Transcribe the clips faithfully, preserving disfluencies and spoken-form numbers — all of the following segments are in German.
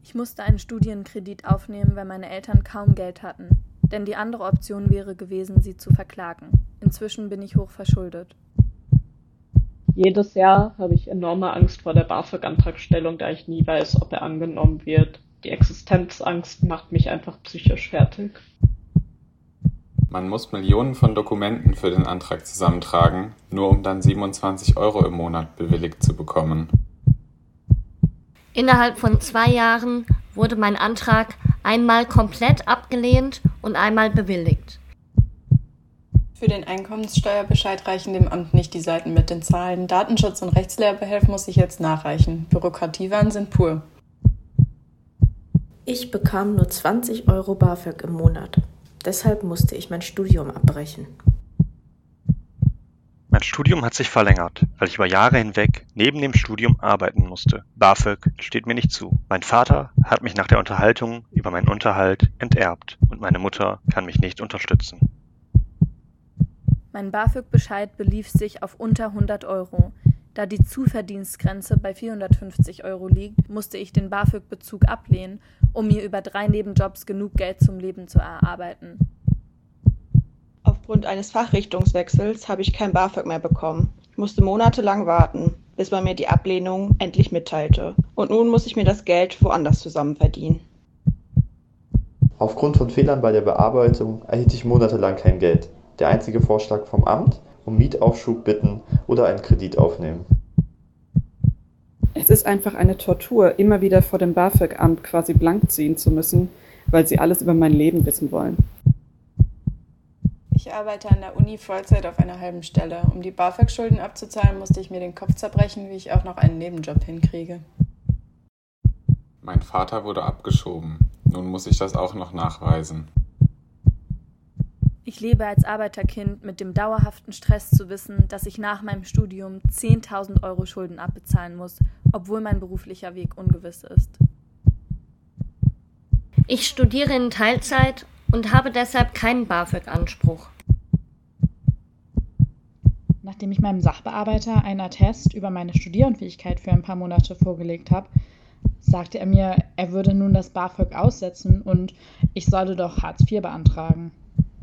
Ich musste einen Studienkredit aufnehmen, weil meine Eltern kaum Geld hatten. Denn die andere Option wäre gewesen, sie zu verklagen. Inzwischen bin ich hoch verschuldet. Jedes Jahr habe ich enorme Angst vor der BAföG-Antragstellung, da ich nie weiß, ob er angenommen wird. Die Existenzangst macht mich einfach psychisch fertig. Man muss Millionen von Dokumenten für den Antrag zusammentragen, nur um dann siebenundzwanzig Euro im Monat bewilligt zu bekommen. Innerhalb von zwei Jahren wurde mein Antrag einmal komplett abgelehnt und einmal bewilligt. Für den Einkommenssteuerbescheid reichen dem Amt nicht die Seiten mit den Zahlen. Datenschutz und Rechtslehrebehelf muss ich jetzt nachreichen. Bürokratiewahn sind pur. Ich bekam nur zwanzig Euro BAföG im Monat. Deshalb musste ich mein Studium abbrechen. Mein Studium hat sich verlängert, weil ich über Jahre hinweg neben dem Studium arbeiten musste. BAföG steht mir nicht zu. Mein Vater hat mich nach der Unterhaltung über meinen Unterhalt enterbt und meine Mutter kann mich nicht unterstützen. Mein BAföG-Bescheid belief sich auf unter hundert Euro. Da die Zuverdienstgrenze bei vierhundertfünfzig Euro liegt, musste ich den BAföG-Bezug ablehnen, um mir über drei Nebenjobs genug Geld zum Leben zu erarbeiten. Aufgrund eines Fachrichtungswechsels habe ich kein BAföG mehr bekommen. Ich musste monatelang warten, bis man mir die Ablehnung endlich mitteilte. Und nun muss ich mir das Geld woanders zusammen verdienen. Aufgrund von Fehlern bei der Bearbeitung erhielt ich monatelang kein Geld. Der einzige Vorschlag vom Amt: um Mietaufschub bitten oder einen Kredit aufnehmen. Es ist einfach eine Tortur, immer wieder vor dem BAföG-Amt quasi blank ziehen zu müssen, weil sie alles über mein Leben wissen wollen. Ich arbeite an der Uni Vollzeit auf einer halben Stelle. Um die BAföG-Schulden abzuzahlen, musste ich mir den Kopf zerbrechen, wie ich auch noch einen Nebenjob hinkriege. Mein Vater wurde abgeschoben. Nun muss ich das auch noch nachweisen. Ich lebe als Arbeiterkind mit dem dauerhaften Stress zu wissen, dass ich nach meinem Studium zehntausend Euro Schulden abbezahlen muss, obwohl mein beruflicher Weg ungewiss ist. Ich studiere in Teilzeit und habe deshalb keinen BAföG-Anspruch. Nachdem ich meinem Sachbearbeiter einen Attest über meine Studierenfähigkeit für ein paar Monate vorgelegt habe, sagte er mir, er würde nun das BAföG aussetzen und ich solle doch Hartz vier beantragen.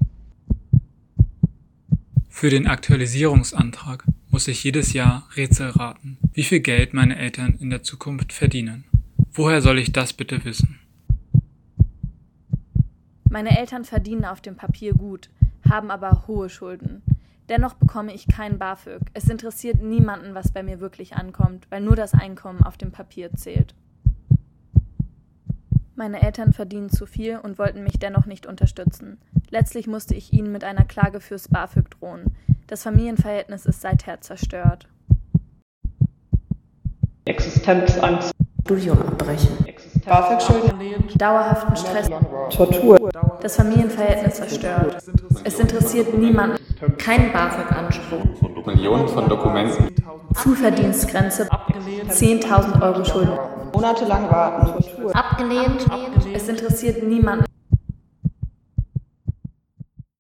Für den Aktualisierungsantrag muss ich jedes Jahr Rätsel raten, wie viel Geld meine Eltern in der Zukunft verdienen. Woher soll ich das bitte wissen? Meine Eltern verdienen auf dem Papier gut, haben aber hohe Schulden. Dennoch bekomme ich kein BAföG. Es interessiert niemanden, was bei mir wirklich ankommt, weil nur das Einkommen auf dem Papier zählt. Meine Eltern verdienen zu viel und wollten mich dennoch nicht unterstützen. Letztlich musste ich ihnen mit einer Klage fürs BAföG drohen. Das Familienverhältnis ist seither zerstört. Existenzangst. Studium abbrechen. BAföG-Schulden. Dauerhaften Stress. Tortur. Das Familienverhältnis zerstört. Es interessiert niemanden. Kein BAföG-Anspruch. Millionen von Dokumenten. Zuverdienstgrenze. zehntausend Euro Schulden. Monatelang warten. Abgelehnt. Es interessiert niemanden.